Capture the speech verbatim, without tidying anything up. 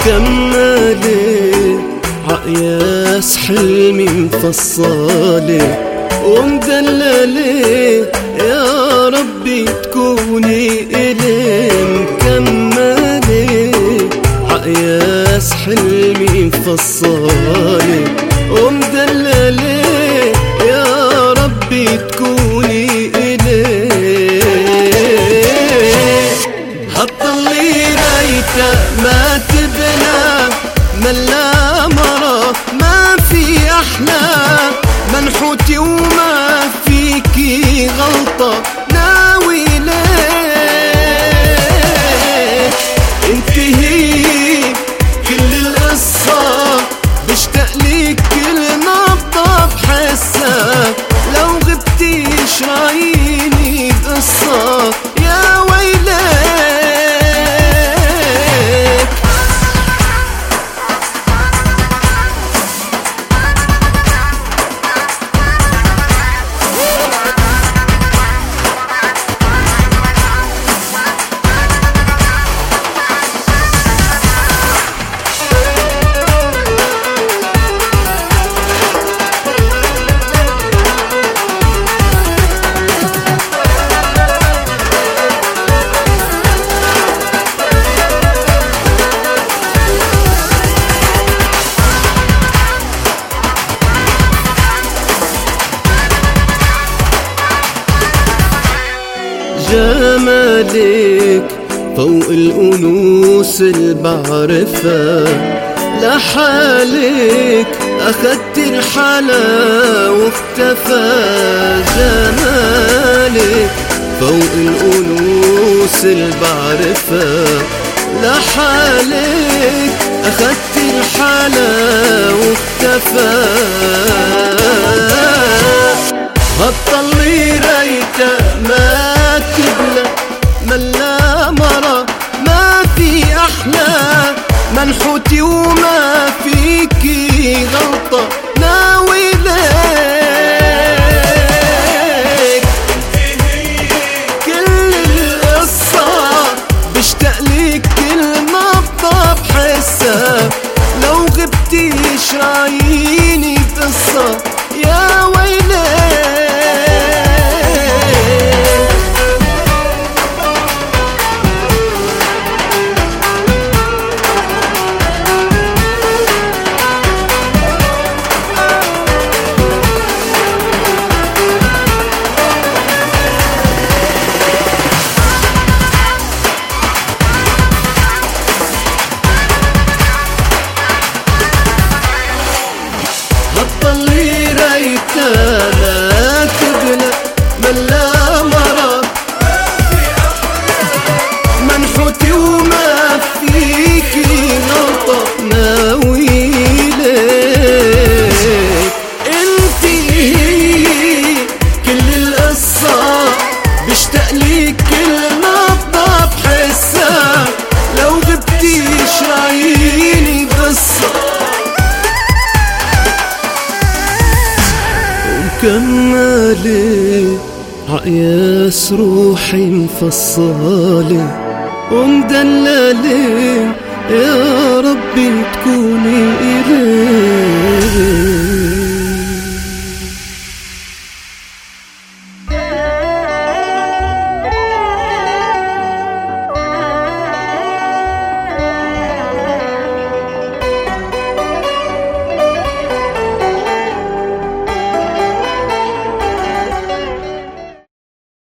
ومكملة عقياس حلمي مفصلة ومدللة، يا ربي تكوني إلي مكملة عقياس حلمي مفصلة ومدللة، يا ربي تكوني إلي. هتضلي ريتا ما تبنى ملا مرة ما في أحلى منحوتي وما فيكي غلطة ناوي ليه انتهي كل القصة، بشتاق ليك كل نبضة بحسها، لو غبتي شراييني بقصة يا ويلي. جمالك فوق الأنوس اللي بعرفها، لحالك أخدت الحلا واختفى. جمالك فوق الأنوس اللي بعرفها، لحالك أخدت الحلا واختفى. هتضلي ريتا ما تبلى ملا مرة ما في أحلى منحوتي وما فيكي غلطة ناوي ليك كل القصة، بشتاق ليك كل نبضة بحسها، لو غبتي شراييني بقصة يا ويلي. هتضلي ريتا ما تبلى ملا مرة منحوتي وما فيكي غلطة ناوي ليك انتي كل القصة، بشتاق ليك كل نبضة بحسها، لو غبتي شراييني بقصة مكملة عقياس روحي مفصلة ومدللة، يا ربي تكوني إلي